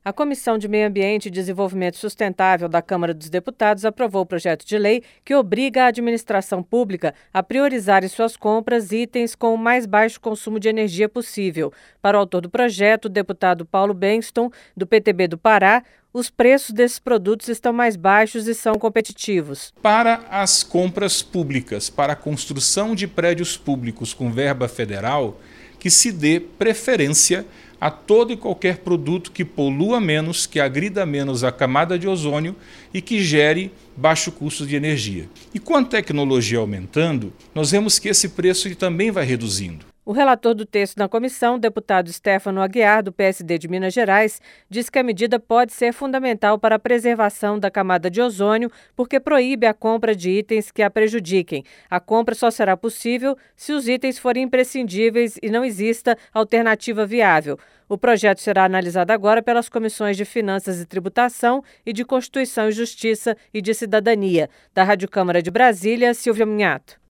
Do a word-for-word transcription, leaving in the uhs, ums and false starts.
A Comissão de Meio Ambiente e Desenvolvimento Sustentável da Câmara dos Deputados aprovou o projeto de lei que obriga a administração pública a priorizar em suas compras itens com o mais baixo consumo de energia possível. Para o autor do projeto, o deputado Paulo Benston, do P T B do Pará, os preços desses produtos estão mais baixos e são competitivos. Para as compras públicas, para a construção de prédios públicos com verba federal, que se dê preferência a todo e qualquer produto que polua menos, que agrida menos a camada de ozônio e que gere baixo custo de energia. E com a tecnologia aumentando, nós vemos que esse preço também vai reduzindo. O relator do texto na comissão, o deputado Stefano Aguiar, do P S D de Minas Gerais, diz que a medida pode ser fundamental para a preservação da camada de ozônio, porque proíbe a compra de itens que a prejudiquem. A compra só será possível se os itens forem imprescindíveis e não exista alternativa viável. O projeto será analisado agora pelas comissões de Finanças e Tributação e de Constituição e Justiça e de Cidadania. Da Rádio Câmara de Brasília, Silvia Minhato.